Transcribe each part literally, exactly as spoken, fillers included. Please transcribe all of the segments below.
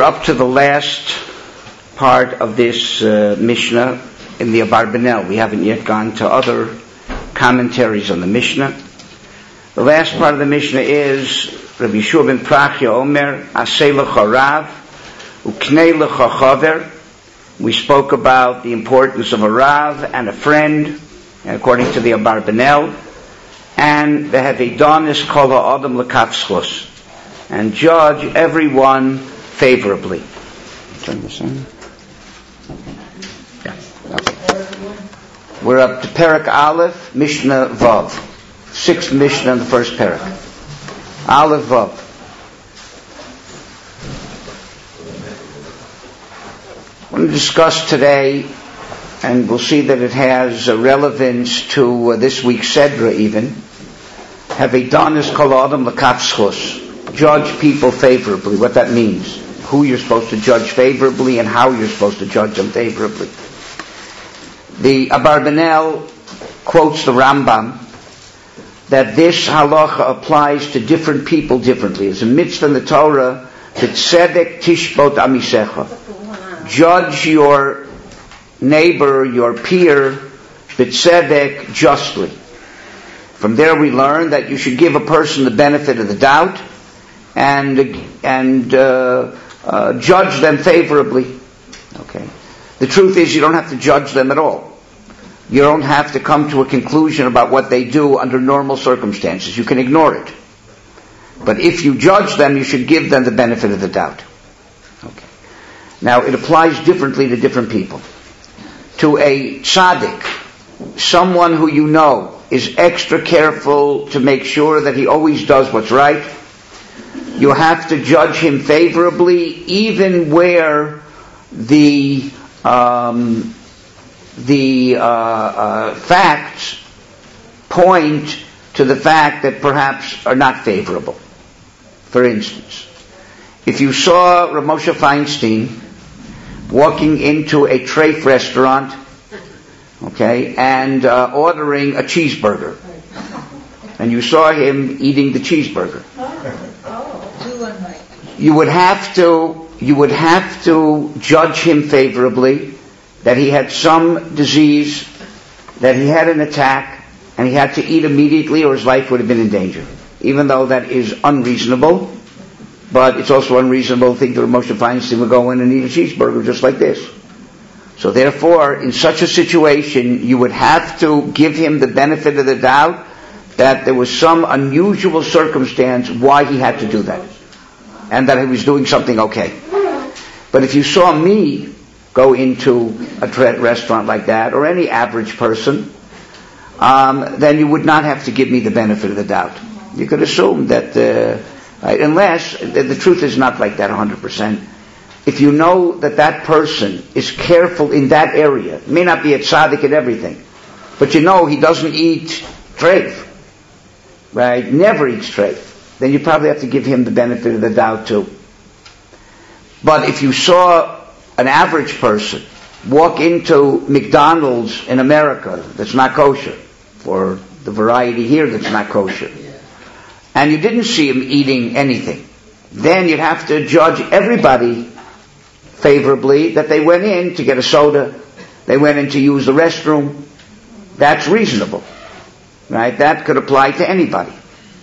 We're up to the last part of this uh, Mishnah in the Abarbanel. We haven't yet gone to other commentaries on the Mishnah. The last part of the Mishnah is Rabbi Yeshua ben Prachya Omer Aseh lecha Rav Uknei lecha Chaver. We spoke about the importance of a Rav and a friend, according to the Abarbanel, and the Hevedonis Kol Ha'adam L'Kavschus, and judge everyone favorably. Turn this on. Yeah. Okay. We're up to Perek Aleph, Mishnah Vav. Sixth Mishnah in the first Perek. Aleph Vav. I want to discuss today, and we'll see that it has a relevance to uh, this week's Sedra even, Hevedonis Kol Ha'adam L'Kavschus. Judge people favorably, what that means. Who you're supposed to judge favorably and how you're supposed to judge them favorably. The Abarbanel quotes the Rambam that this halacha applies to different people differently. It's a mitzvah in the Torah, Tzedek tishbot amisecha. Judge your neighbor, your peer, b'tzedek, justly. From there we learn that you should give a person the benefit of the doubt and and uh, uh, judge them favorably. Okay. The truth is, you don't have to judge them at all. You don't have to come to a conclusion about what they do under normal circumstances. You can ignore it. But if you judge them, you should give them the benefit of the doubt. Okay. Now, it applies differently to different people. To a tzaddik, someone who you know is extra careful to make sure that he always does what's right, you have to judge him favorably, even where the um, the uh, uh, facts point to the fact that perhaps are not favorable. For instance, if you saw Rav Moshe Feinstein walking into a treif restaurant, okay, and uh, ordering a cheeseburger, and you saw him eating the cheeseburger, you would have to you would have to judge him favorably, that he had some disease, that he had an attack, and he had to eat immediately or his life would have been in danger. Even though that is unreasonable, but it's also unreasonable to think that Moshe Feinstein would go in and eat a cheeseburger just like this. So therefore, in such a situation, you would have to give him the benefit of the doubt that there was some unusual circumstance why he had to do that, and that he was doing something okay. But if you saw me go into a tra- restaurant like that, or any average person, um, then you would not have to give me the benefit of the doubt. You could assume that, uh, right, unless, the, the truth is not like that one hundred percent. If you know that that person is careful in that area, it may not be a tzaddik in everything, but you know he doesn't eat treif, right, never eats treif, then you probably have to give him the benefit of the doubt too. But if you saw an average person walk into McDonald's in America that's not kosher, for the variety here that's not kosher, and you didn't see him eating anything, then you'd have to judge everybody favorably that they went in to get a soda, they went in to use the restroom. That's reasonable, right? That could apply to anybody.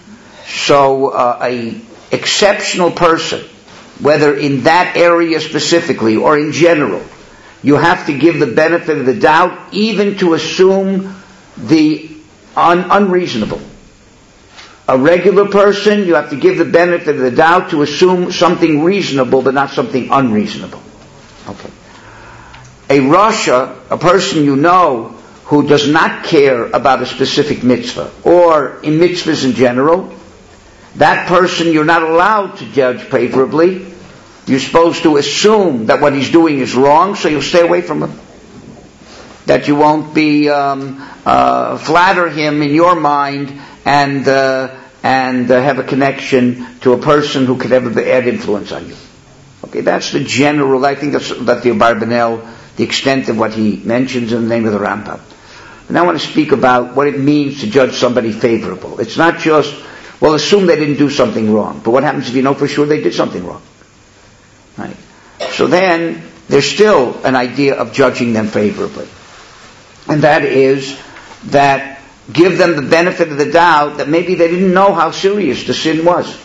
So uh, a exceptional person, whether in that area specifically or in general, you have to give the benefit of the doubt, even to assume the un- unreasonable. A regular person, you have to give the benefit of the doubt to assume something reasonable, but not something unreasonable. Okay. A Rasha, a person you know who does not care about a specific mitzvah, or in mitzvahs in general, that person you're not allowed to judge favorably. You're supposed to assume that what he's doing is wrong, so you'll stay away from him. That you won't be um, uh, flatter him in your mind and uh, and uh, have a connection to a person who could have add influence on you. Okay, that's the general. I think that's that the Abarbanel, the extent of what he mentions in the name of the Rambam. And I want to speak about what it means to judge somebody favorable. It's not just, well, assume they didn't do something wrong. But what happens if you know for sure they did something wrong? Right? So then, there's still an idea of judging them favorably. And that is that give them the benefit of the doubt that maybe they didn't know how serious the sin was.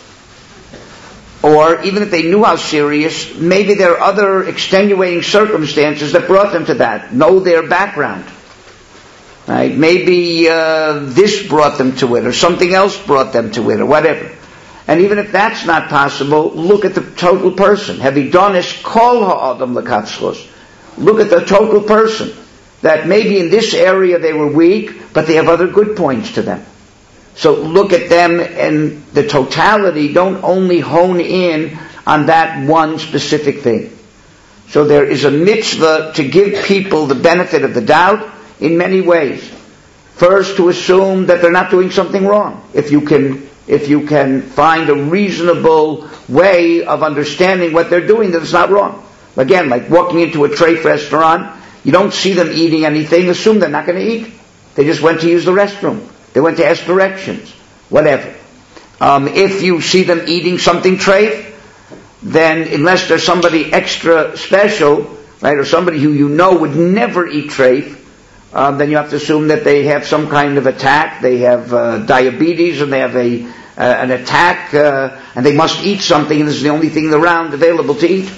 Or even if they knew how serious, maybe there are other extenuating circumstances that brought them to that. Know their background. Right? Maybe uh, this brought them to it, or something else brought them to it, or whatever. And even if that's not possible, look at the total person. Hevidonis kol ha'adam lekatzchos. Look at the total person. That maybe in this area they were weak, but they have other good points to them. So look at them in the totality. Don't only hone in on that one specific thing. So there is a mitzvah to give people the benefit of the doubt in many ways. First, to assume that they're not doing something wrong. If you can, if you can find a reasonable way of understanding what they're doing, that it's not wrong. Again, like walking into a treif restaurant, you don't see them eating anything, assume they're not going to eat. They just went to use the restroom. They went to ask directions. Whatever. Um, if you see them eating something treif, then unless there's somebody extra special, right, or somebody who you know would never eat treif, um, then you have to assume that they have some kind of attack. They have uh, diabetes, and they have a uh, an attack, uh, and they must eat something, and this is the only thing around available to eat.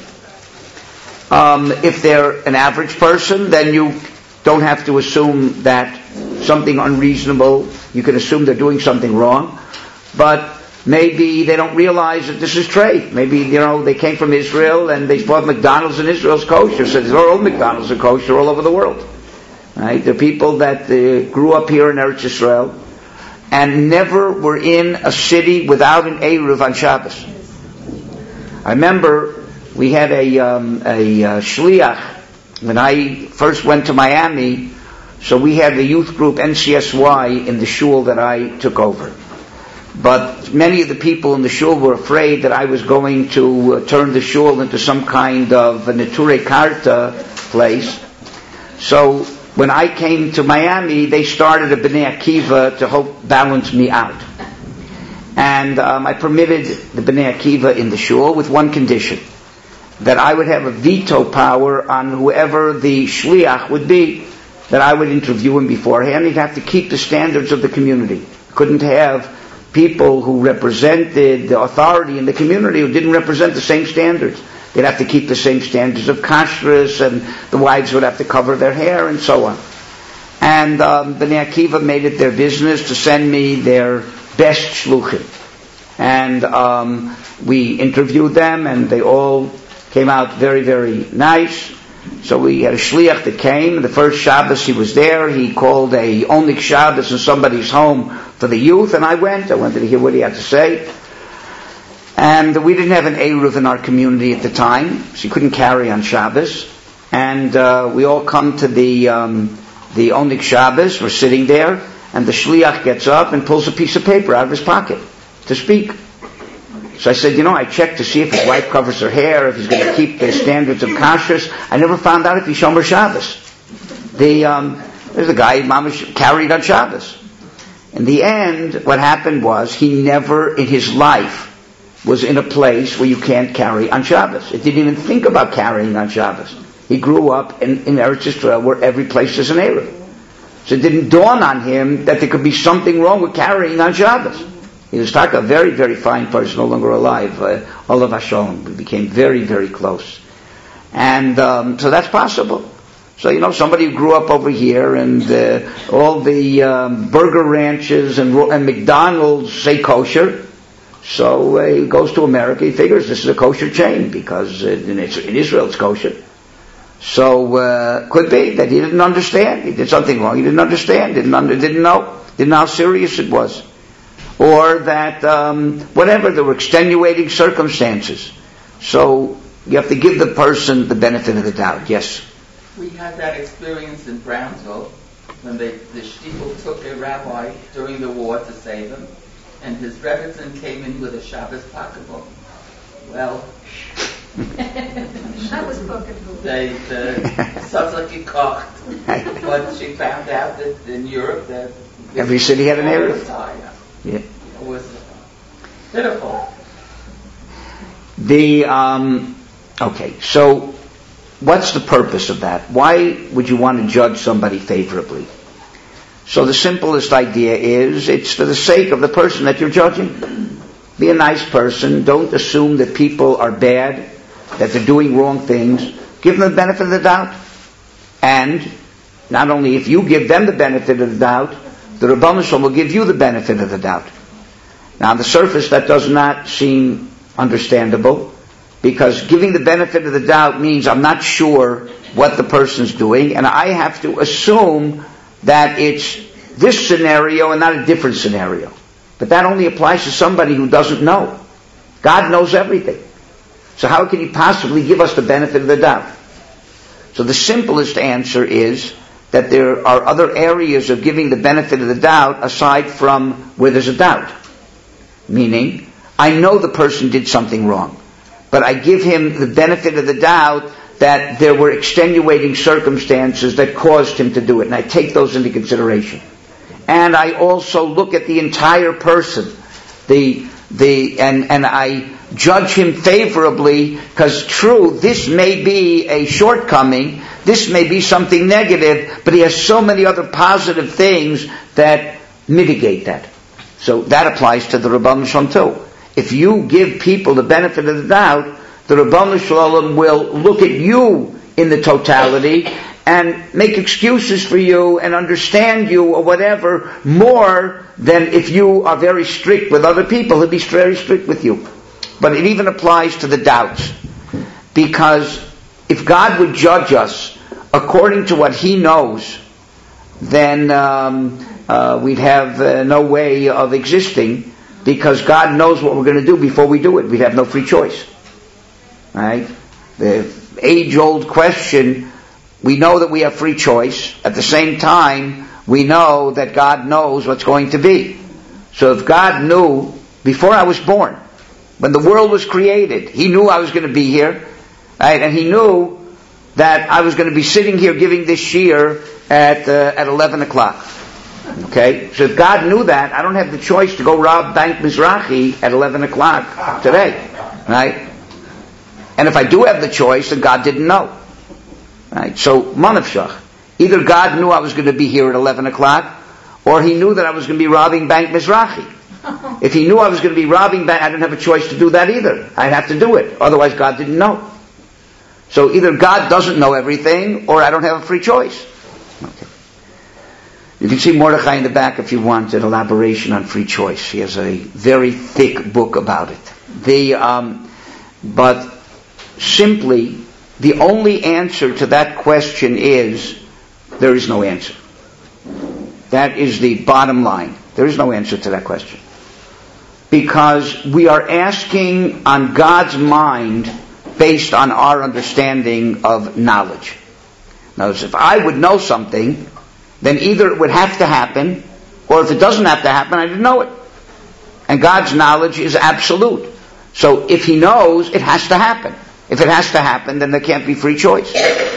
Um, if they're an average person, then you don't have to assume that something unreasonable. You can assume they're doing something wrong. But maybe they don't realize that this is treif. Maybe, you know, they came from Israel and they thought McDonald's in Israel is kosher. So there's all McDonald's are kosher all over the world. Right? They're people that uh, grew up here in Eretz Yisrael and never were in a city without an Eruv on Shabbos. I remember we had a, um, a uh, shliach when I first went to Miami. So we had the youth group N C S Y in the shul that I took over. But many of the people in the shul were afraid that I was going to uh, turn the shul into some kind of a Neturei Karta place. So when I came to Miami, they started a Bnei Akiva to help balance me out. And um, I permitted the Bnei Akiva in the shul with one condition, that I would have a veto power on whoever the shliach would be, that I would interview him beforehand. He'd have to keep the standards of the community. Couldn't have people who represented the authority in the community who didn't represent the same standards. They'd have to keep the same standards of kashrus, and the wives would have to cover their hair, and so on. And um, Bnei Akiva made it their business to send me their best shluchim. And um, we interviewed them, and they all came out very, very nice. So we had a shliach that came. The first Shabbos he was there. He called a Onik Shabbos in somebody's home for the youth, and I went. I wanted to hear what he had to say. And we didn't have an Eruv in our community at the time, so you couldn't carry on Shabbos. And uh, we all come to the um, the Onik Shabbos. We're sitting there, and the shliach gets up and pulls a piece of paper out of his pocket to speak. So I said, you know, I checked to see if his wife covers her hair, if he's going to keep the standards of kashrus. I never found out if he's Shomer Shabbos. The, um, there's a guy, Mama carried on Shabbos. In the end, what happened was, he never in his life was in a place where you can't carry on Shabbos. He didn't even think about carrying on Shabbos. He grew up in, in Eretz Yisrael where every place is an Eruv. So it didn't dawn on him that there could be something wrong with carrying on Shabbos. He was a very, very fine person, no longer alive. Uh, Olav Hashem. We became very, very close. And um, so that's possible. So, you know, somebody who grew up over here, and uh, all the um, burger ranches and, and McDonald's say kosher. So uh, he goes to America, he figures this is a kosher chain, because uh, in, in Israel it's kosher. So uh, could be that he didn't understand. He did something wrong. He didn't understand. Didn't under, didn't know. Didn't know how serious it was. Or that, um, whatever, there were extenuating circumstances. So you have to give the person the benefit of the doubt. Yes? We had that experience in Brownsville when they, the shtickle took a rabbi during the war to save him, and his rebbitzin came in with a Shabbos pocketbook. Well, that was pocketbook. They, the Sazaki kocht, but she found out that in Europe that every city had an Eruv. Yeah. It was pitiful. The um, Okay, so what's the purpose of that? Why would you want to judge somebody favorably? So the simplest idea is it's for the sake of the person that you're judging. Be a nice person. Don't assume that people are bad, that they're doing wrong things. Give them the benefit of the doubt. And not only if you give them the benefit of the doubt, the Rebbeinu Shalom will give you the benefit of the doubt. Now on the surface that does not seem understandable, because giving the benefit of the doubt means I'm not sure what the person's doing, and I have to assume that it's this scenario and not a different scenario. But that only applies to somebody who doesn't know. God knows everything. So how can He possibly give us the benefit of the doubt? So the simplest answer is that there are other areas of giving the benefit of the doubt aside from where there's a doubt. Meaning, I know the person did something wrong, but I give him the benefit of the doubt that there were extenuating circumstances that caused him to do it, and I take those into consideration. And I also look at the entire person, the the and and I judge him favorably, because true, this may be a shortcoming, this may be something negative, but he has so many other positive things that mitigate that. So that applies to the Rebbeinu Shalom too. If you give people the benefit of the doubt, the Rebbeinu Shalom will look at you in the totality and make excuses for you and understand you or whatever more than if you are very strict with other people. He'll be very strict with you. But it even applies to the doubts. Because if God would judge us according to what He knows, then um, uh, we'd have uh, no way of existing, because God knows what we're going to do before we do it. We'd have no free choice. Right? The age-old question, we know that we have free choice. At the same time, we know that God knows what's going to be. So if God knew before I was born, when the world was created, He knew I was going to be here, right? And He knew that I was going to be sitting here giving this shiur at uh, at eleven o'clock. Okay? So if God knew that, I don't have the choice to go rob Bank Mizrahi at eleven o'clock today. Right? And if I do have the choice, then God didn't know. Right? So, manavshach. Either God knew I was going to be here at eleven o'clock, or He knew that I was going to be robbing Bank Mizrahi. If He knew I was going to be robbing Bank, I didn't have a choice to do that either. I'd have to do it. Otherwise, God didn't know. So either God doesn't know everything, or I don't have a free choice. Okay. You can see Mordechai in the back if you want an elaboration on free choice. He has a very thick book about it. The um, but simply, the only answer to that question is, there is no answer. That is the bottom line. There is no answer to that question. Because we are asking on God's mind based on our understanding of knowledge. Now, if I would know something, then either it would have to happen, or if it doesn't have to happen, I didn't know it. And God's knowledge is absolute. So if He knows, it has to happen. If it has to happen, then there can't be free choice.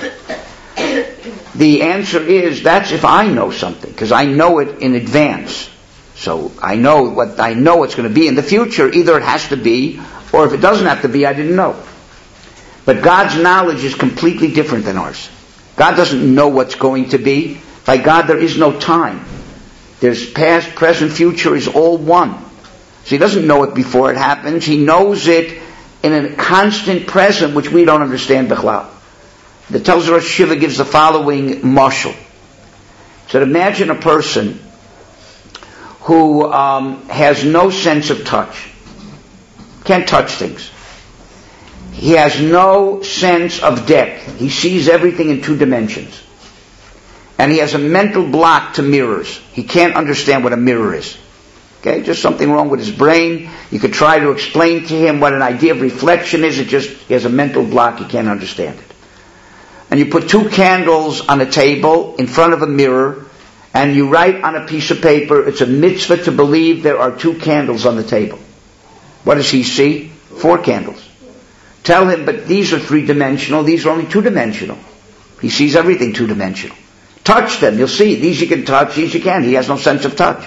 The answer is, that's if I know something, because I know it in advance. So I know what I know what's going to be in the future. Either it has to be, or if it doesn't have to be, I didn't know. But God's knowledge is completely different than ours. God doesn't know what's going to be. By God, there is no time. There's past, present, future is all one. So He doesn't know it before it happens. He knows it in a constant present, which we don't understand bichlal. The Telzer Rosh Shiva gives the following mashal. So imagine a person who um, has no sense of touch. Can't touch things. He has no sense of depth. He sees everything in two dimensions. And he has a mental block to mirrors. He can't understand what a mirror is. Okay, just something wrong with his brain. You could try to explain to him what an idea of reflection is. It just, he has a mental block. He can't understand it. And you put two candles on a table in front of a mirror, and you write on a piece of paper, it's a mitzvah to believe there are two candles on the table. What does he see? Four candles. Tell him, but these are three-dimensional, these are only two-dimensional. He sees everything two-dimensional. Touch them, you'll see. These you can touch, these you can't. He has no sense of touch.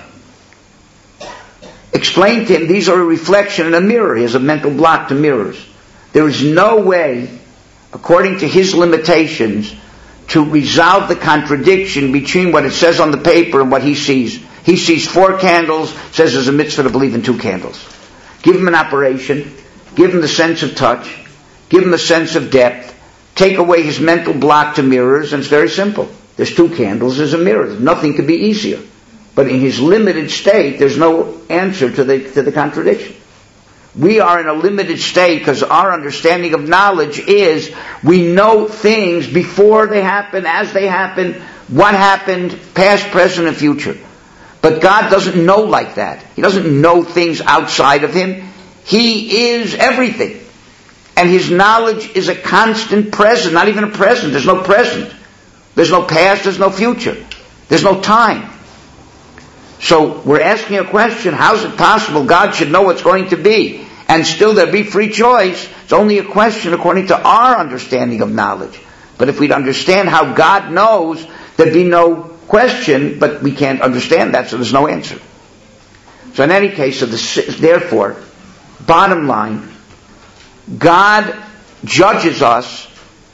Explain to him, these are a reflection in a mirror. He has a mental block to mirrors. There is no way according to his limitations, to resolve the contradiction between what it says on the paper and what he sees. He sees four candles, says there's a mitzvah to believe in two candles. Give him an operation, give him the sense of touch, give him a sense of depth, take away his mental block to mirrors, and it's very simple. There's two candles, there's a mirror. Nothing could be easier. But in his limited state, there's no answer to the, to the contradiction. We are in a limited state because our understanding of knowledge is we know things before they happen, as they happen, what happened, past, present, and future. But God doesn't know like that. He doesn't know things outside of him. He is everything. And his knowledge is a constant present, not even a present. There's no present. There's no past, there's no future. There's no time. So we're asking a question, how is it possible God should know what's going to be and still there be free choice? It's only a question according to our understanding of knowledge. But if we'd understand how God knows, there'd be no question, but we can't understand that, so there's no answer. So in any case, so the, therefore, bottom line, God judges us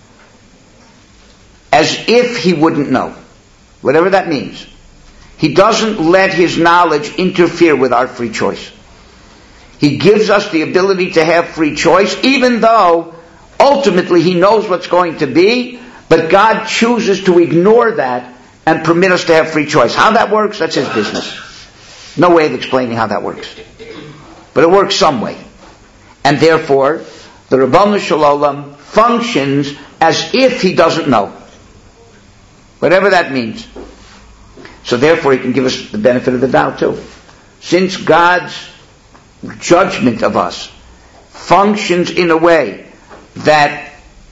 as if he wouldn't know, whatever that means. He doesn't let his knowledge interfere with our free choice. He gives us the ability to have free choice, even though ultimately he knows what's going to be, but God chooses to ignore that and permit us to have free choice. How that works, that's his business. No way of explaining how that works. But it works some way. And therefore, the Ribono Shel Olam functions as if he doesn't know. Whatever that means. So therefore he can give us the benefit of the doubt too. Since God's judgment of us functions in a way that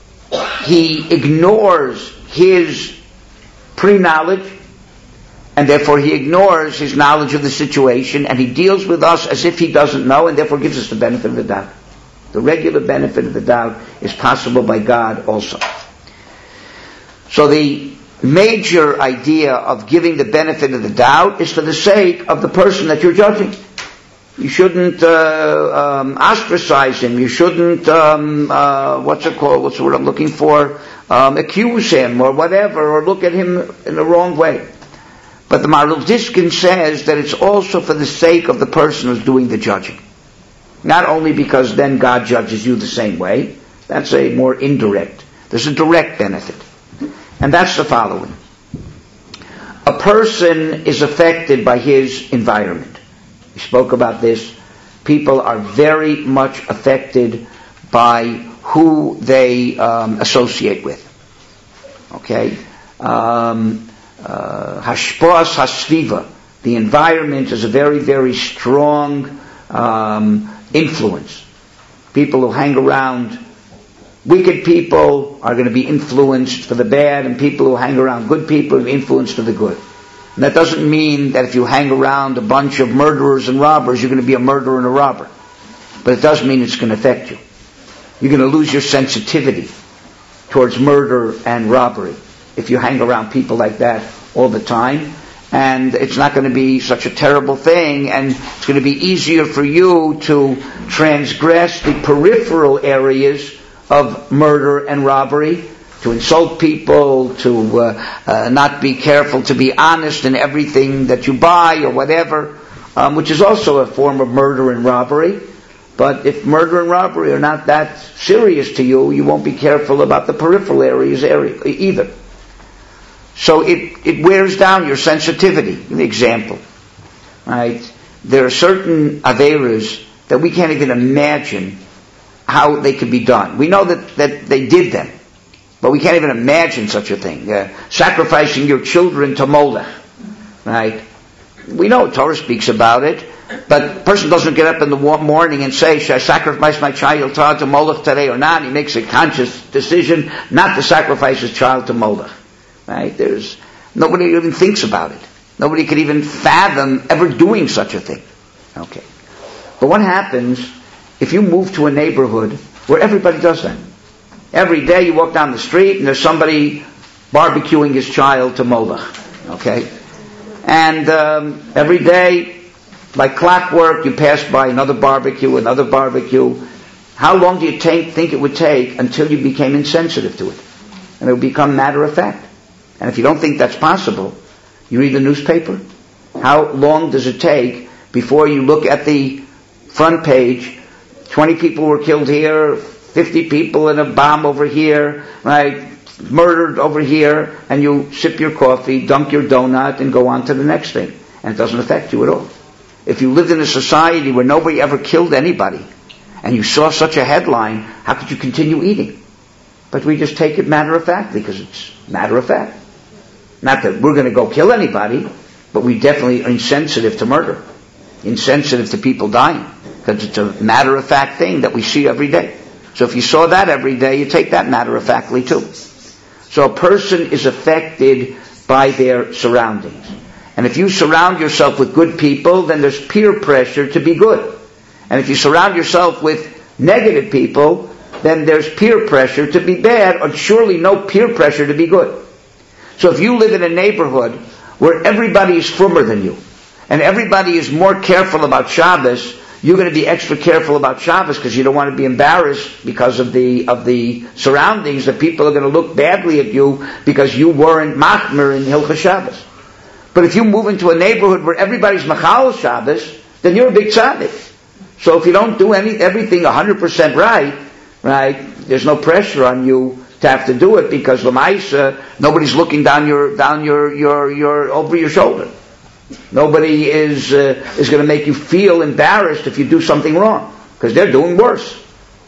he ignores his pre-knowledge, and therefore he ignores his knowledge of the situation, and he deals with us as if he doesn't know, and therefore gives us the benefit of the doubt. The regular benefit of the doubt is possible by God also. So the major idea of giving the benefit of the doubt is for the sake of the person that you're judging. You shouldn't uh, um, ostracize him. You shouldn't, um, uh, what's it called? What's the word I'm looking for? Um, accuse him or whatever, or look at him in the wrong way. But the Maharil Diskin says that it's also for the sake of the person who's doing the judging. Not only because then God judges you the same way. That's a more indirect. There's a direct benefit. And that's the following. A person is affected by his environment. We spoke about this. People are very much affected by who they um, associate with. Okay? Um, uh, Hashpos Hasviva. The environment is a very, very strong um, influence. People who hang around wicked people are going to be influenced for the bad, and people who hang around good people are influenced for the good. And that doesn't mean that if you hang around a bunch of murderers and robbers, you're going to be a murderer and a robber. But it does mean it's going to affect you. You're going to lose your sensitivity towards murder and robbery if you hang around people like that all the time. And it's not going to be such a terrible thing, and it's going to be easier for you to transgress the peripheral areas of murder and robbery, to insult people, to uh, uh, not be careful, to be honest in everything that you buy or whatever, um, which is also a form of murder and robbery. But if murder and robbery are not that serious to you, you won't be careful about the peripheral areas area, either. So it, it wears down your sensitivity. An example, right? There are certain averas that we can't even imagine how they could be done. We know that, that they did them, but we can't even imagine such a thing. Uh, sacrificing your children to Molech, right? We know Torah speaks about it, but a person doesn't get up in the morning and say, should I sacrifice my child to Molech today or not? He makes a conscious decision not to sacrifice his child to Molech. Right? There's nobody even thinks about it. Nobody could even fathom ever doing such a thing. Okay. But what happens if you move to a neighborhood where everybody does that? Every day you walk down the street and there's somebody barbecuing his child to Molech. Okay? And um, every day, like clockwork, you pass by another barbecue, another barbecue. How long do you take, think it would take until you became insensitive to it? And it would become matter of fact. And if you don't think that's possible, you read the newspaper. How long does it take before you look at the front page, twenty people were killed here, fifty people in a bomb over here, right, murdered over here, and you sip your coffee, dunk your donut, and go on to the next thing. And it doesn't affect you at all. If you lived in a society where nobody ever killed anybody, and you saw such a headline, how could you continue eating? But we just take it matter of factly, because it's matter of fact. Not that we're going to go kill anybody, but we definitely are insensitive to murder, insensitive to people dying, because it's a matter of fact thing that we see every day. So if you saw that every day, you take that matter of factly too. So a person is affected by their surroundings. And if you surround yourself with good people, then there's peer pressure to be good. And if you surround yourself with negative people, then there's peer pressure to be bad, or surely no peer pressure to be good. So if you live in a neighborhood where everybody is frummer than you, and everybody is more careful about Shabbos, you're going to be extra careful about Shabbos because you don't want to be embarrassed because of the of the surroundings, that people are going to look badly at you because you weren't machmer in Hilchos Shabbos. But if you move into a neighborhood where everybody's machal Shabbos, then you're a big tzaddik. So if you don't do any everything one hundred percent right, right, there's no pressure on you to have to do it, because l'maisa, nobody's looking down your down your your your over your shoulder. Nobody is uh, is going to make you feel embarrassed if you do something wrong, because they're doing worse.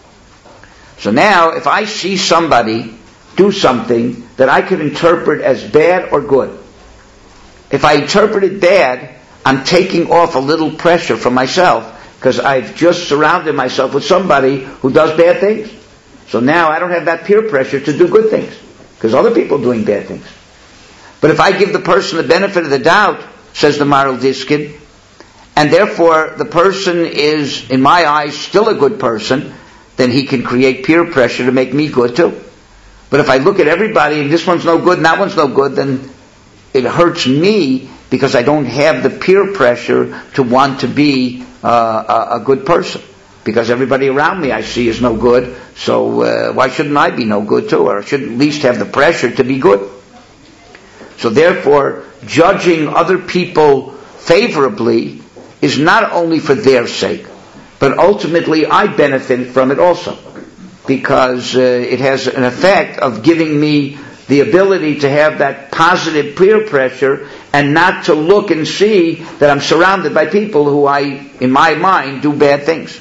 So now, if I see somebody do something that I could interpret as bad or good, if I interpret it bad, I'm taking off a little pressure from myself, because I've just surrounded myself with somebody who does bad things. So now I don't have that peer pressure to do good things, because other people are doing bad things. But if I give the person the benefit of the doubt, says the Maral Diskin, and therefore the person is, in my eyes, still a good person, then he can create peer pressure to make me good too. But if I look at everybody and this one's no good and that one's no good, then it hurts me because I don't have the peer pressure to want to be uh, a, a good person. Because everybody around me I see is no good, so uh, why shouldn't I be no good too? Or I should at least have the pressure to be good. So therefore, judging other people favorably is not only for their sake, but ultimately I benefit from it also, because uh, it has an effect of giving me the ability to have that positive peer pressure and not to look and see that I'm surrounded by people who I, in my mind, do bad things.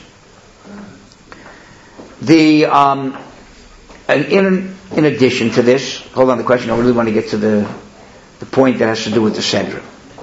The um, and in in addition to this, hold on the question. I really want to get to the the point that has to do with the Sedra.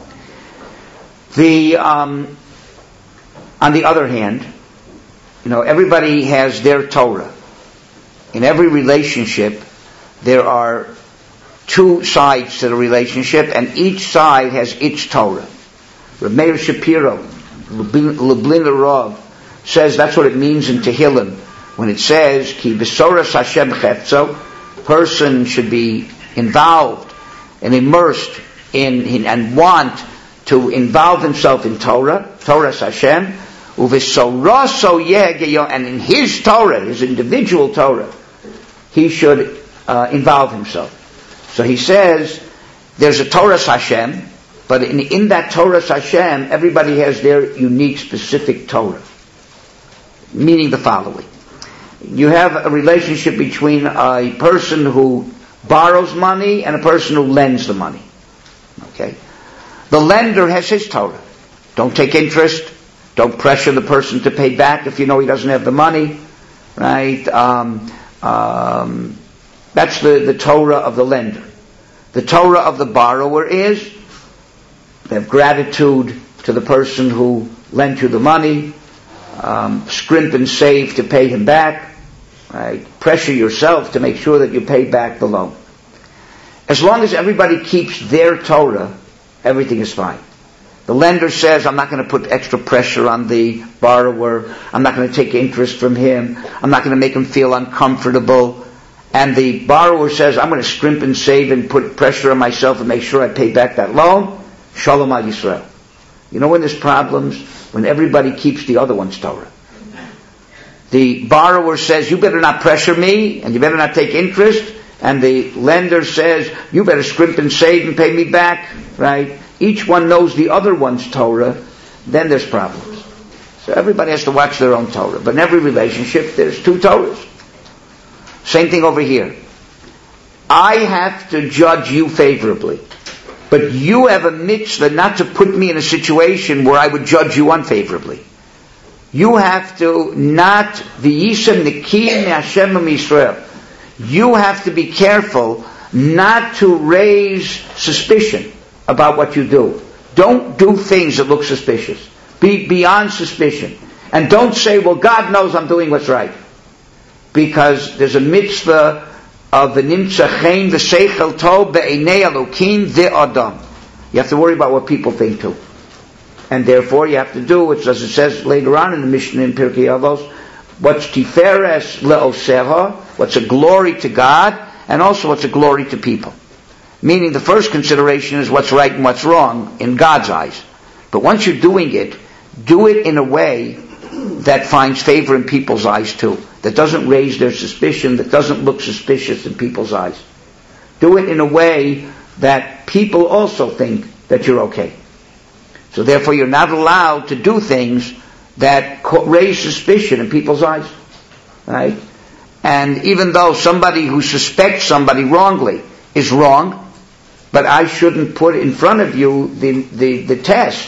The um, on the other hand, you know, everybody has their Torah. In every relationship, there are two sides to the relationship, and each side has its Torah. Reb Meir Shapiro, Lublin Rav, says that's what it means in Tehillim when it says Ki Besoras Hashem Chefzo. Person should be involved and immersed in, in and want to involve himself in Torah, Torah Hashem, uvesoraso yegeyo, and in his Torah, his individual Torah, he should uh, involve himself. So he says there's a Torah Hashem, but in, in that Torah Hashem, everybody has their unique, specific Torah. Meaning the following: you have a relationship between a person who borrows money and a person who lends the money. Okay? The lender has his Torah. Don't take interest. Don't pressure the person to pay back if you know he doesn't have the money. Right? Um, um, that's the, the Torah of the lender. The Torah of the borrower is have gratitude to the person who lent you the money, um, scrimp and save to pay him back. Right? Pressure yourself to make sure that you pay back the loan. As long as everybody keeps their Torah, everything is fine. The lender says, I'm not going to put extra pressure on the borrower. I'm not going to take interest from him. I'm not going to make him feel uncomfortable. And the borrower says, I'm going to scrimp and save and put pressure on myself and make sure I pay back that loan. Shalom al Yisrael. You know when there's problems? When everybody keeps the other one's Torah. the borrower says, you better not pressure me, and you better not take interest, and the lender says, you better scrimp and save and pay me back, right? Each one knows the other one's Torah, then there's problems. So everybody has to watch their own Torah. But in every relationship, there's two Torahs. Same thing over here. I have to judge you favorably. But you have a mitzvah not to put me in a situation where I would judge you unfavorably. You have to not v'yisem nekiim me'Hashem u'Yisrael. You have to be careful not to raise suspicion about what you do. Don't do things that look suspicious. Be beyond suspicion. And don't say, well, God knows I'm doing what's right. Because there's a mitzvah of v'nimtza chen v'seichel tov be'einei Elokim v'adam. You have to worry about what people think too. And therefore you have to do, which as it says later on in the Mishnah in Pirkei Avos, what's tiferes le'oseha, what's a glory to God, and also what's a glory to people. Meaning the first consideration is what's right and what's wrong in God's eyes. But once you're doing it, do it in a way that finds favor in people's eyes too. That doesn't raise their suspicion, that doesn't look suspicious in people's eyes. Do it in a way that people also think that you're okay. So therefore you're not allowed to do things that raise suspicion in people's eyes. Right? And even though somebody who suspects somebody wrongly is wrong, but I shouldn't put in front of you the, the, the test,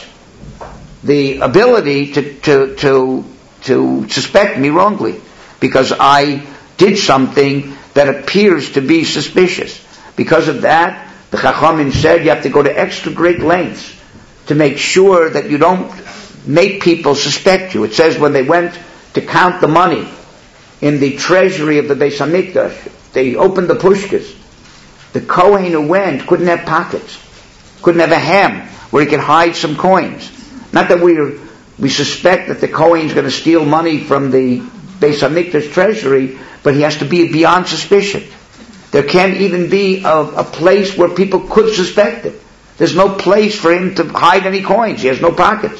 the ability to, to, to, to suspect me wrongly, because I did something that appears to be suspicious. Because of that, the Chachamim said you have to go to extra great lengths to make sure that you don't make people suspect you. It says when they went to count the money in the treasury of the Beis Hamikdash, they opened the pushkas. The Kohen who went couldn't have pockets, couldn't have a hem where he could hide some coins. Not that we we suspect that the Kohen's going to steal money from the Beis Hamikdash treasury, but he has to be beyond suspicion. There can't even be a, a place where people could suspect it. There's no place for him to hide any coins. He has no pockets.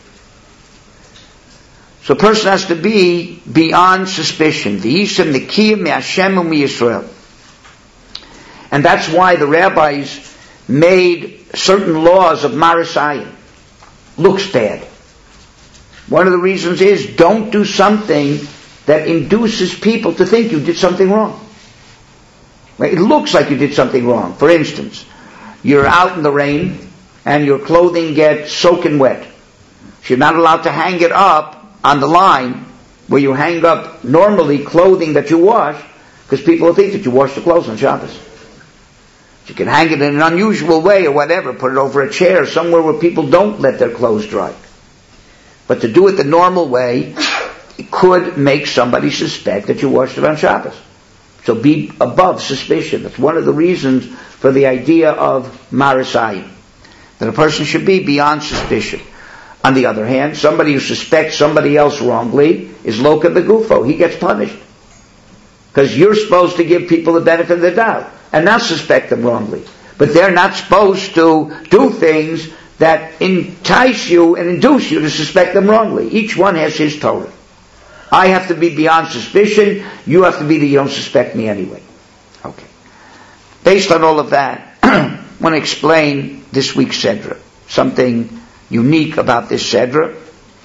So a person has to be beyond suspicion. V'yisem nekiyim me'Hashem u'Yisrael. And that's why the rabbis made certain laws of Marasayim. Looks bad. One of the reasons is don't do something that induces people to think you did something wrong. It looks like you did something wrong. For instance, you're out in the rain and your clothing gets soaking wet. So you're not allowed to hang it up on the line where you hang up normally clothing that you wash, because people will think that you wash the clothes on Shabbos. You can hang it in an unusual way or whatever, put it over a chair somewhere where people don't let their clothes dry. But to do it the normal way, it could make somebody suspect that you washed it on Shabbos. So be above suspicion. That's one of the reasons for the idea of Marasayim, that a person should be beyond suspicion. On the other hand, somebody who suspects somebody else wrongly is loka begufo. He gets punished. Because you're supposed to give people the benefit of the doubt and not suspect them wrongly. But they're not supposed to do things that entice you and induce you to suspect them wrongly. Each one has his Torah. I have to be beyond suspicion. You have to be that you don't suspect me anyway. Okay. Based on all of that, I want to explain this week's Sedra. Something unique about this Sedra.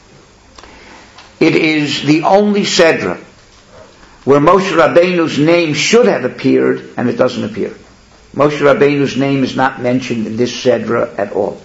It is the only Sedra where Moshe Rabbeinu's name should have appeared, and it doesn't appear. Moshe Rabbeinu's name is not mentioned in this Sedra at all.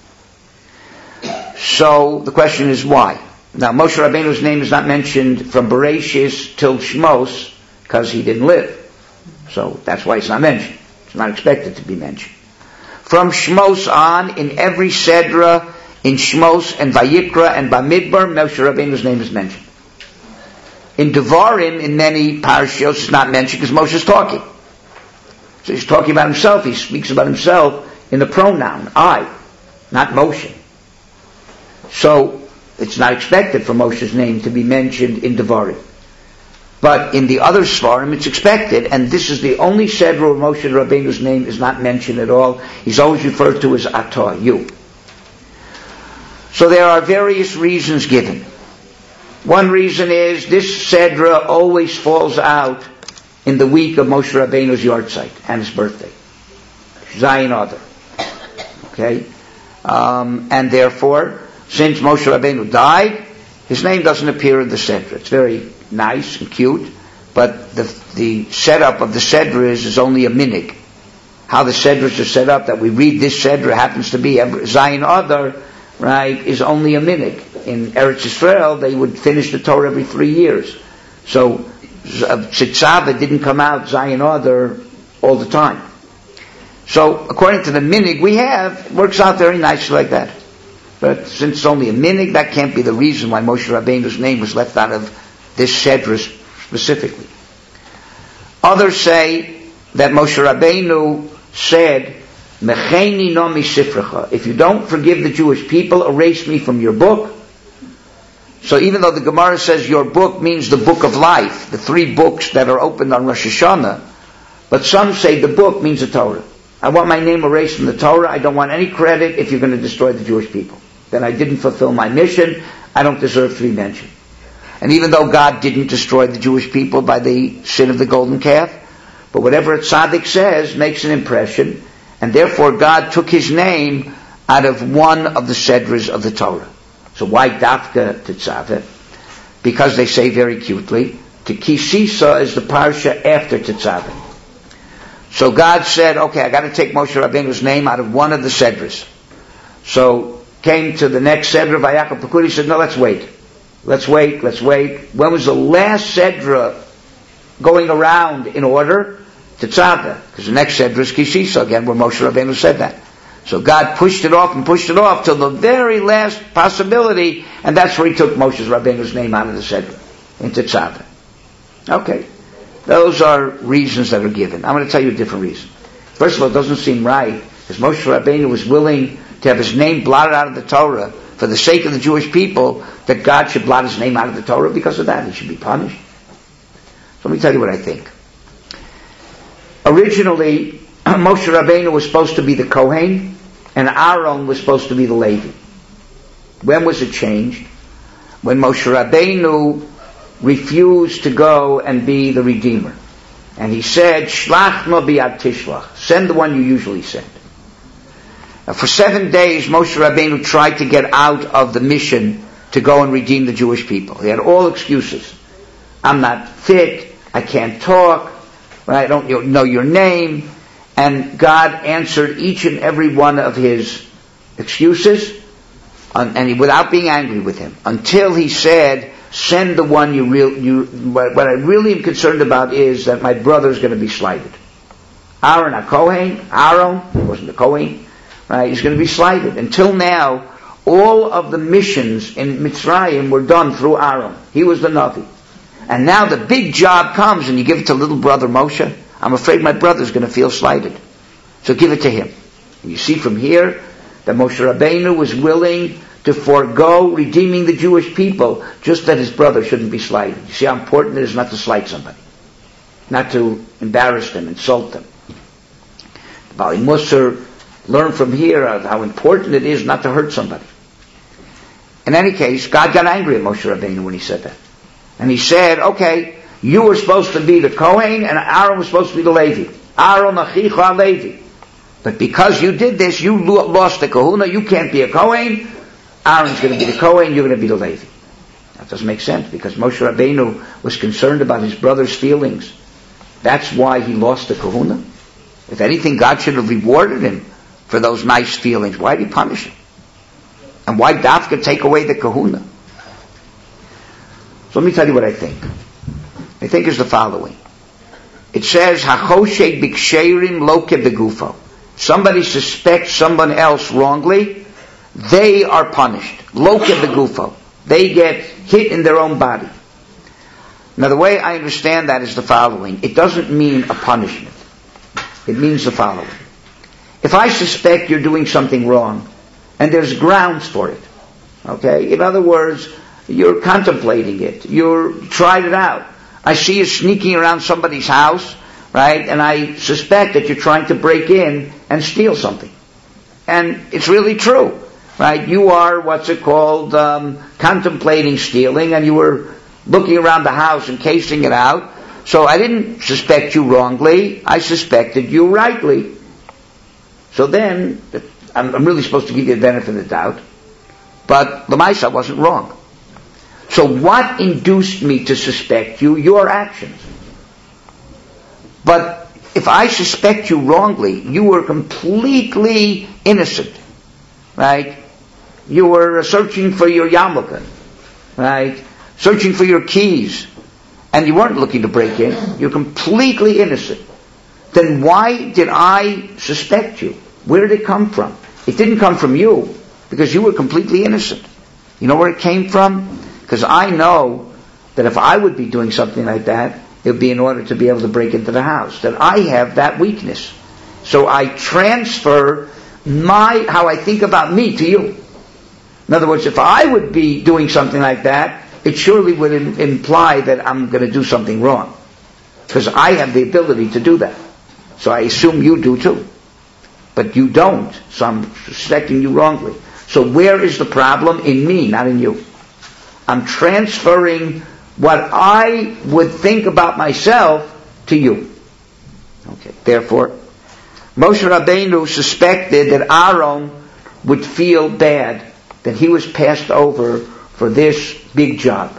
So the question is why? Now Moshe Rabbeinu's name is not mentioned from Bereshis till Shmos because he didn't live. So that's why it's not mentioned. It's not expected to be mentioned. From Shmos on, in every Sedra, in Shmos and Vayikra and Bamidbar, Moshe Rabbeinu's name is mentioned. In Devarim, in many parashiyos, it's not mentioned because Moshe is talking. So he's talking about himself. He speaks about himself in the pronoun, I, not Moshe. So it's not expected for Moshe's name to be mentioned in Devarim. But in the other Svarim, it's expected, and this is the only Sedra where Moshe Rabbeinu's name is not mentioned at all. He's always referred to as Atah, you. So there are various reasons given. One reason is this Sedra always falls out in the week of Moshe Rabbeinu's yahrzeit and his birthday. Zayin Adar. Okay? Um, and therefore, since Moshe Rabbeinu died, his name doesn't appear in the Sedra. It's very nice and cute, but the the setup of the Sedra is, is only a minig. How the Sedras are set up, that we read this Sedra happens to be Zayin Adar, right, is only a minig. In Eretz Yisrael, they would finish the Torah every three years. So, Tzitzaveh didn't come out Zayin Adar all the time. So, according to the minig we have, it works out very nicely like that. But since it's only a minig, that can't be the reason why Moshe Rabbeinu's name was left out of this Sedra specifically. Others say that Moshe Rabbeinu said, Mecheni no misifrecha. If you don't forgive the Jewish people, erase me from your book. So even though the Gemara says your book means the book of life, the three books that are opened on Rosh Hashanah, but some say the book means the Torah. I want my name erased from the Torah. I don't want any credit if you're going to destroy the Jewish people. Then I didn't fulfill my mission. I don't deserve to be mentioned. And even though God didn't destroy the Jewish people by the sin of the golden calf, but whatever a tzaddik says makes an impression, and therefore God took his name out of one of the sedras of the Torah. So why Dafka Tetzaveh? Because they say very cutely, Tekisisa is the parsha after Tetzaveh. So God said, okay, I got to take Moshe Rabbeinu's name out of one of the sedras. So came to the next sedra, Vayakov Pekudi, said, no, let's wait. Let's wait, let's wait. When was the last sedra going around in order? Tetzaveh. Because the next sedra is Kisisa, again, where Moshe Rabbeinu said that. So God pushed it off and pushed it off till the very last possibility, and that's where he took Moshe Rabbeinu's name out of the sedra, in Tetzaveh. Okay. Those are reasons that are given. I'm going to tell you a different reason. First of all, it doesn't seem right, because Moshe Rabbeinu was willing to have his name blotted out of the Torah for the sake of the Jewish people, that God should blot his name out of the Torah. Because of that, he should be punished. So let me tell you what I think. Originally, Moshe Rabbeinu was supposed to be the Kohen, and Aaron was supposed to be the Levi. When was it changed? When Moshe Rabbeinu refused to go and be the Redeemer. And he said, Shlach no biad tishlach. Send the one you usually send. Now, for seven days, Moshe Rabbeinu tried to get out of the mission to go and redeem the Jewish people. He had all excuses. I'm not fit. I can't talk. Right? I don't know your name. And God answered each and every one of his excuses, and he, without being angry with him, until he said, send the one you real, you, what, what I really am concerned about is that my brother is going to be slighted. Aaron, a Kohen, Aaron, he wasn't a Kohen, right? He's going to be slighted. Until now, all of the missions in Mitzrayim were done through Aaron. He was the Navi. And now the big job comes and you give it to little brother Moshe. I'm afraid my brother's going to feel slighted. So give it to him. And you see from here that Moshe Rabbeinu was willing to forego redeeming the Jewish people just that his brother shouldn't be slighted. You see how important it is not to slight somebody. Not to embarrass them, insult them. The Bali Musar learn from here how important it is not to hurt somebody. In any case, God got angry at Moshe Rabbeinu when he said that. And he said, okay, you were supposed to be the Kohen and Aaron was supposed to be the Levi. Aaron achicha Levi. But because you did this, you lost the kahuna, you can't be a Kohen. Aaron's going to be the Kohen, you're going to be the Levi. That doesn't make sense, because Moshe Rabbeinu was concerned about his brother's feelings. That's why he lost the kahuna. If anything, God should have rewarded him for those nice feelings. Why did he punish him? And why Dafka take away the kahuna? So let me tell you what I think. I think is the following. It says, Hachoshed biksherim loke begufo. Somebody suspects someone else wrongly, they are punished. Loke begufo. They get hit in their own body. Now the way I understand that is the following. It doesn't mean a punishment. It means the following. If I suspect you're doing something wrong, and there's grounds for it, okay? In other words, you're contemplating it. You're tried it out. I see you sneaking around somebody's house, right? And I suspect that you're trying to break in and steal something. And it's really true. right? You are, what's it called, um, contemplating stealing, and you were looking around the house and casing it out. So I didn't suspect you wrongly. I suspected you rightly. So then, I'm, I'm really supposed to give you the benefit of the doubt. But Lamaisa wasn't wrong. So what induced me to suspect you? Your actions. But if I suspect you wrongly, you were completely innocent, right? You were searching for your yarmulke, right? Searching for your keys, and you weren't looking to break in. You're completely innocent. Then why did I suspect you? Where did it come from? It didn't come from you, because you were completely innocent. You know where it came from? Because I know that if I would be doing something like that, it would be in order to be able to break into the house. That I have that weakness. So I transfer my, how I think about me to you. In other words, if I would be doing something like that, it surely would im- imply that I'm going to do something wrong. Because I have the ability to do that. So I assume you do too. But you don't, so I'm suspecting you wrongly. So where is the problem? In me, not in you. I'm transferring what I would think about myself to you. Okay. Therefore, Moshe Rabbeinu suspected that Aaron would feel bad that he was passed over for this big job.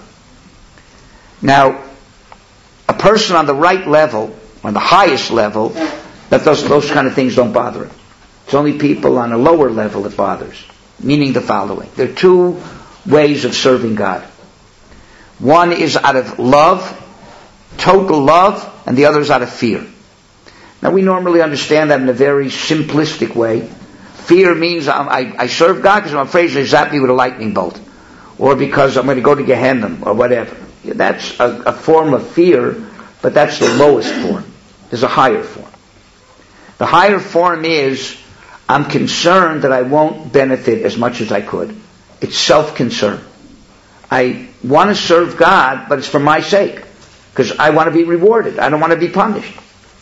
Now, a person on the right level, on the highest level, that those, those kind of things don't bother him. It's only people on a lower level that bothers. Meaning the following. There are two ways of serving God. One is out of love, total love, and the other is out of fear. Now we normally understand that in a very simplistic way. Fear means I, I, I serve God because I'm afraid He'll zap me with a lightning bolt. Or because I'm going to go to Gehenna, or whatever. That's a, a form of fear, but that's the lowest form. There's a higher form. The higher form is, I'm concerned that I won't benefit as much as I could. It's self-concern. I want to serve God, but it's for my sake. Because I want to be rewarded. I don't want to be punished.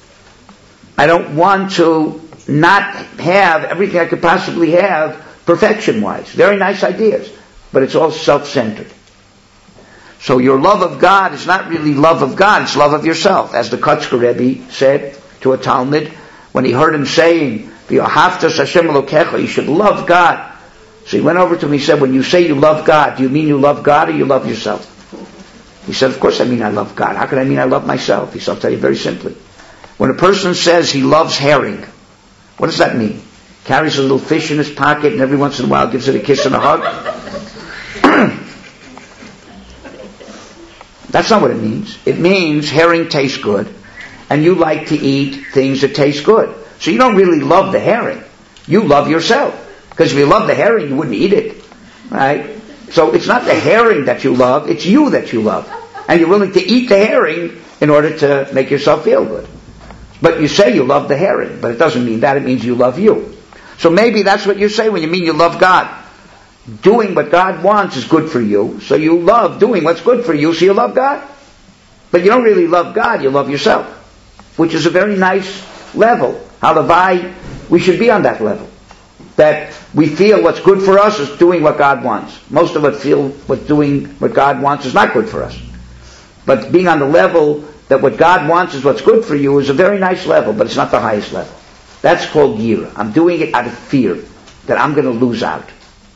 I don't want to not have everything I could possibly have perfection-wise. Very nice ideas. But it's all self-centered. So your love of God is not really love of God, it's love of yourself. As the Kotzker Rebbe said to a Talmud, when he heard him saying, V'yohavtas Hashem Elokecha, you should love God. So he went over to him and he said, when you say you love God, do you mean you love God or you love yourself? He said, of course I mean I love God. How can I mean I love myself? He said, I'll tell you very simply. When a person says he loves herring, what does that mean? Carries a little fish in his pocket and every once in a while gives it a kiss and a hug? That's not what it means. It means herring tastes good and you like to eat things that taste good. So you don't really love the herring. You love yourself. Because if you love the herring, you wouldn't eat it. Right? So it's not the herring that you love, it's you that you love. And you're willing to eat the herring in order to make yourself feel good. But you say you love the herring, but it doesn't mean that, it means you love you. So maybe that's what you say when you mean you love God. Doing what God wants is good for you, so you love doing what's good for you, so you love God. But you don't really love God, you love yourself. Which is a very nice level. Halavai, we should be on that level. That we feel what's good for us is doing what God wants. Most of us feel what doing what God wants is not good for us. But being on the level that what God wants is what's good for you is a very nice level, but it's not the highest level. That's called yira. I'm doing it out of fear that I'm going to lose out.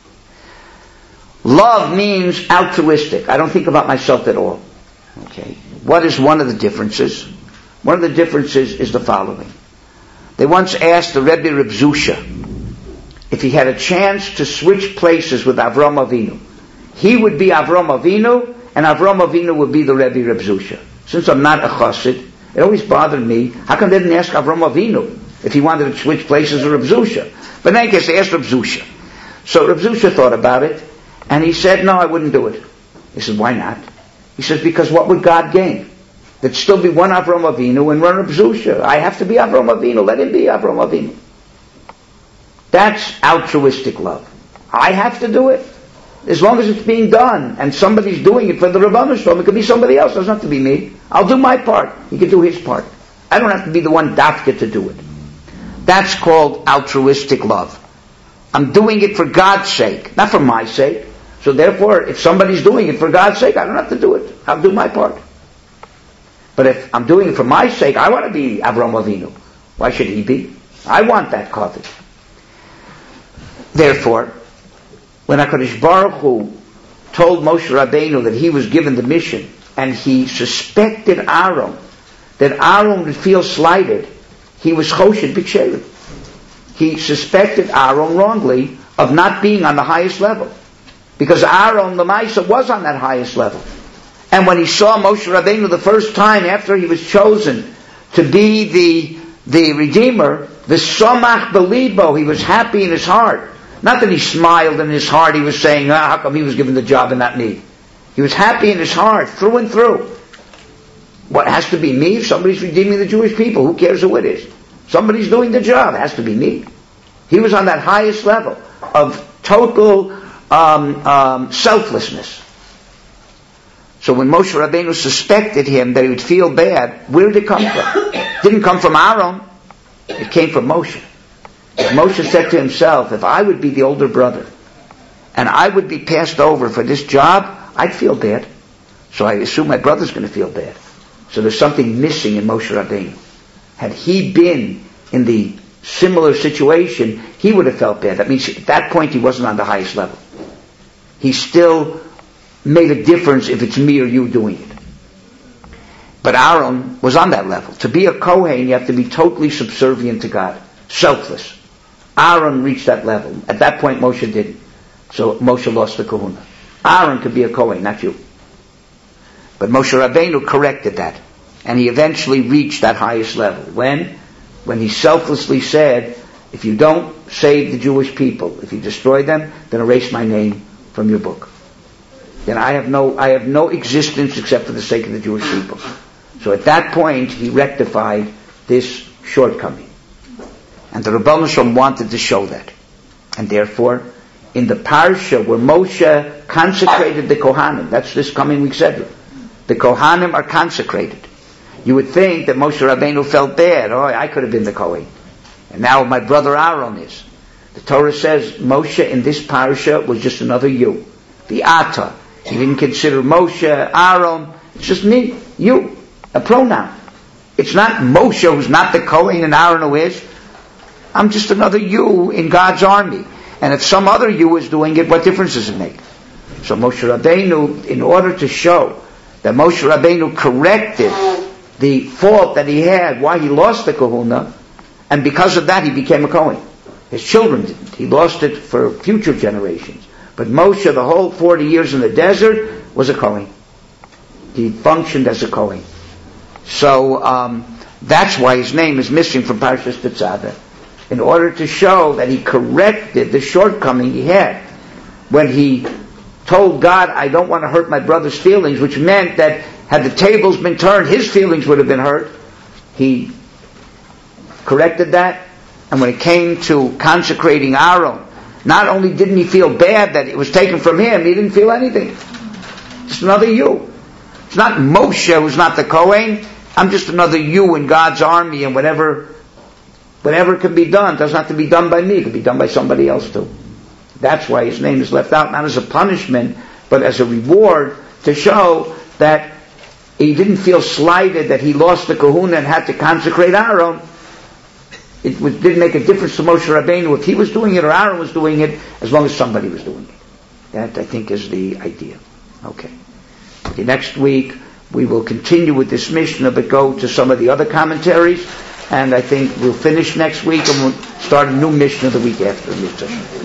Love means altruistic. I don't think about myself at all. Okay. What is one of the differences? One of the differences is the following. They once asked the Rebbe Reb Zusha if he had a chance to switch places with Avram Avinu. He would be Avram Avinu, and Avram Avinu would be the Rebbe Reb Zusha. Since I'm not a chassid, it always bothered me, how come they didn't ask Avram Avinu if he wanted to switch places with Reb Zusha? But in any case, they asked Reb Zusha. So Reb Zusha thought about it, and he said, no, I wouldn't do it. He said, why not? He says, because what would God gain? There'd still be one Avram Avinu and one Reb Zusha. I have to be Avram Avinu. Let him be Avram Avinu. That's altruistic love. I have to do it. As long as it's being done and somebody's doing it for the Rebbeinu Shalom, it could be somebody else. It doesn't have to be me. I'll do my part. He can do his part. I don't have to be the one dafka to do it. That's called altruistic love. I'm doing it for God's sake, not for my sake. So therefore, if somebody's doing it for God's sake, I don't have to do it. I'll do my part. But if I'm doing it for my sake, I want to be Avraham Avinu. Why should he be? I want that covet. Therefore, when HaKadosh Baruch Hu told Moshe Rabbeinu that he was given the mission, and he suspected Aaron, that Aaron would feel slighted, he was choshed b'ksherim. He suspected Aaron wrongly of not being on the highest level. Because Aaron, the Maisa, was on that highest level. And when he saw Moshe Rabbeinu the first time after he was chosen to be the, the Redeemer, the Somach Belibo, he was happy in his heart. Not that he smiled in his heart, he was saying, ah, how come he was given the job and not me? He was happy in his heart, through and through. What has to be me? If somebody's redeeming the Jewish people, who cares who it is? Somebody's doing the job, it has to be me. He was on that highest level of total um, um, selflessness. So when Moshe Rabbeinu suspected him that he would feel bad, where did it come from? It didn't come from Aaron, it came from Moshe. Moshe said to himself, if I would be the older brother, and I would be passed over for this job, I'd feel bad. So I assume my brother's going to feel bad. So there's something missing in Moshe Rabbeinu. Had he been in the similar situation, he would have felt bad. That means at that point he wasn't on the highest level. He still made a difference if it's me or you doing it. But Aaron was on that level. To be a Kohen, you have to be totally subservient to God. Selfless. Aaron reached that level. At that point, Moshe didn't. So Moshe lost the kahuna. Aaron could be a Kohen, not you. But Moshe Rabbeinu corrected that. And he eventually reached that highest level. When? When he selflessly said, if you don't save the Jewish people, if you destroy them, then erase my name from your book. Then I have no, I have no existence except for the sake of the Jewish people. So at that point, he rectified this shortcoming. And the Rebbeinu Shalom wanted to show that. And therefore, in the parsha where Moshe consecrated the Kohanim, that's this coming week's Sedra, the Kohanim are consecrated. You would think that Moshe Rabbeinu felt bad. Oh, I could have been the Kohen. And now my brother Aaron is. The Torah says Moshe in this parsha was just another you. The Ata. He didn't consider Moshe, Aaron. It's just me, you. A pronoun. It's not Moshe who's not the Kohen and Aaron who is. I'm just another you in God's army. And if some other you is doing it, what difference does it make? So Moshe Rabbeinu, in order to show that Moshe Rabbeinu corrected the fault that he had, why he lost the kahuna, and because of that he became a Kohen. His children didn't. He lost it for future generations. But Moshe, the whole forty years in the desert, was a Kohen. He functioned as a Kohen. So um, that's why his name is missing from Parshas Tetzaveh, in order to show that he corrected the shortcoming he had when he told God, I don't want to hurt my brother's feelings, which meant that had the tables been turned, his feelings would have been hurt. He corrected that, and when it came to consecrating Aaron, not only didn't he feel bad that it was taken from him, he didn't feel anything. Just another you. It's not Moshe who's not the Kohen. I'm just another you in God's army, and whatever whatever can be done doesn't have to be done by me. It can be done by somebody else too. That's why his name is left out, not as a punishment, but as a reward to show that he didn't feel slighted that he lost the kahuna and had to consecrate Aaron. It was, didn't make a difference to Moshe Rabbeinu if he was doing it or Aaron was doing it, as long as somebody was doing it. That, I think, is the idea. Okay. Okay, next week we will continue with this Mishnah, but go to some of the other commentaries, and I think we'll finish next week and we'll start a new Mishnah the week after.